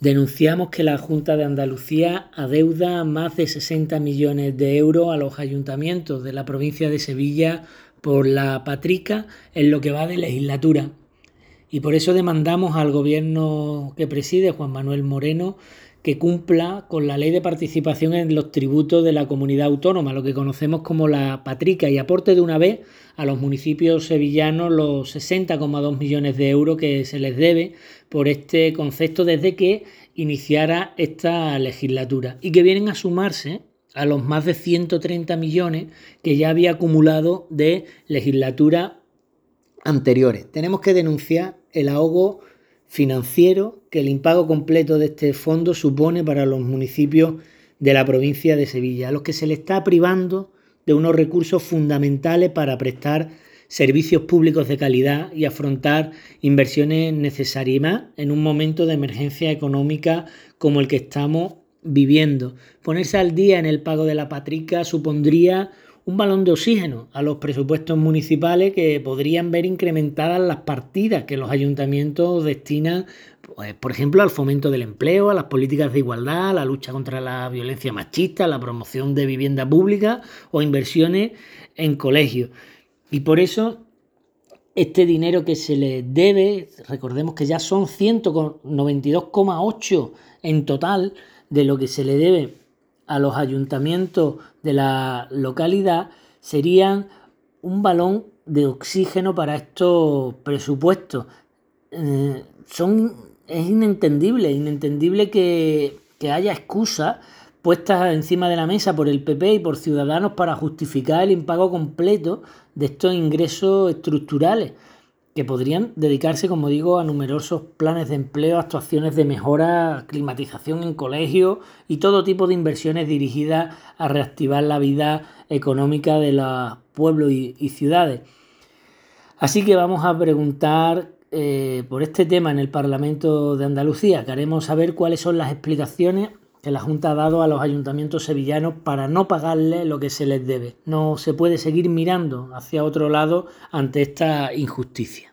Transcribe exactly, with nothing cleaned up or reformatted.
Denunciamos que la Junta de Andalucía adeuda más de sesenta millones de euros a los ayuntamientos de la provincia de Sevilla por la Patrica en lo que va de legislatura. Y por eso demandamos al gobierno que preside, Juan Manuel Moreno, que cumpla con la ley de participación en los tributos de la comunidad autónoma, lo que conocemos como la Patrica, y aporte de una vez a los municipios sevillanos los sesenta coma dos millones de euros que se les debe por este concepto desde que iniciara esta legislatura y que vienen a sumarse a los más de ciento treinta millones que ya había acumulado de legislaturas anteriores. Tenemos que denunciar el ahogo financiero que el impago completo de este fondo supone para los municipios de la provincia de Sevilla, a los que se les está privando de unos recursos fundamentales para prestar servicios públicos de calidad y afrontar inversiones necesarias, y más en un momento de emergencia económica como el que estamos viviendo. Ponerse al día en el pago de la Patrica supondría un balón de oxígeno a los presupuestos municipales, que podrían ver incrementadas las partidas que los ayuntamientos destinan, pues, por ejemplo, al fomento del empleo, a las políticas de igualdad, a la lucha contra la violencia machista, a la promoción de vivienda pública o inversiones en colegios. Y por eso este dinero que se les debe, recordemos que ya son ciento noventa y dos coma ocho en total de lo que se le debe a los ayuntamientos de la localidad, serían un balón de oxígeno para estos presupuestos. Eh, son, es inentendible, inentendible que, que haya excusas puestas encima de la mesa por el P P y por Ciudadanos para justificar el impago completo de estos ingresos estructurales, que podrían dedicarse, como digo, a numerosos planes de empleo, actuaciones de mejora, climatización en colegios y todo tipo de inversiones dirigidas a reactivar la vida económica de los pueblos y, y ciudades. Así que vamos a preguntar eh, por este tema en el Parlamento de Andalucía. Queremos saber cuáles son las explicaciones que la Junta ha dado a los ayuntamientos sevillanos para no pagarles lo que se les debe. No se puede seguir mirando hacia otro lado ante esta injusticia.